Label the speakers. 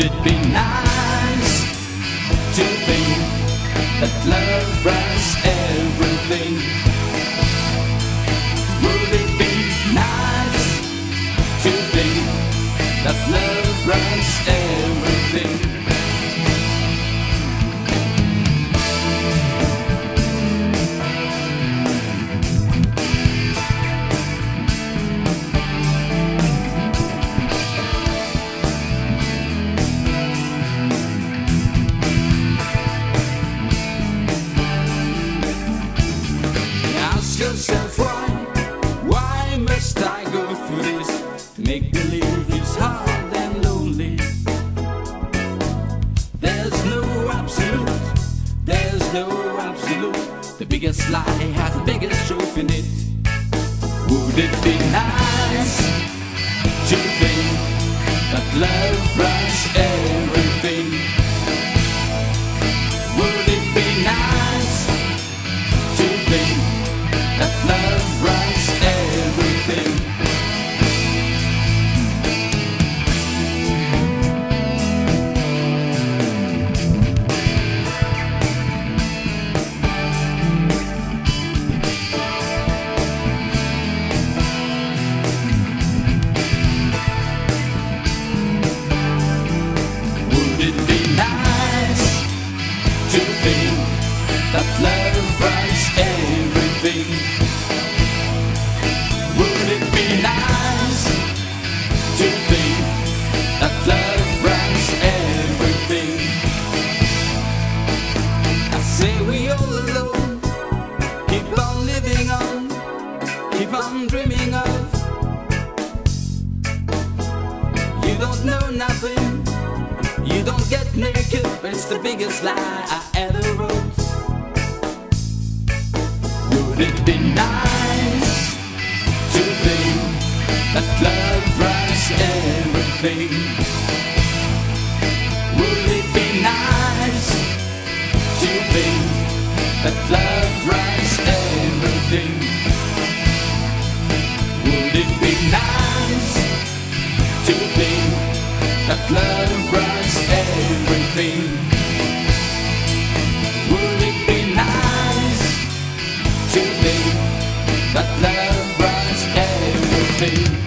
Speaker 1: it be nice to think that love runs everything? Would it be nice to think that love runs everything? Yourself why must I go through this? Make believe it's hard and lonely. There's no absolute, there's no absolute. The biggest lie has the biggest truth in it. Would it be nice to think that love runs everything? Would it be nice to think that love runs everything? Would it be nice to think that love runs everything? Would it be nice to think that love runs everything? I say we all alone, keep on living on, keep on dreaming of. You don't know nothing, you don't get naked, but it's the biggest lie I ever wrote. Would it be nice to think that love runs everything? Would it be nice to think that love runs everything? Would it be nice to think that love runs everything? Would it be nice to think that love runs everything?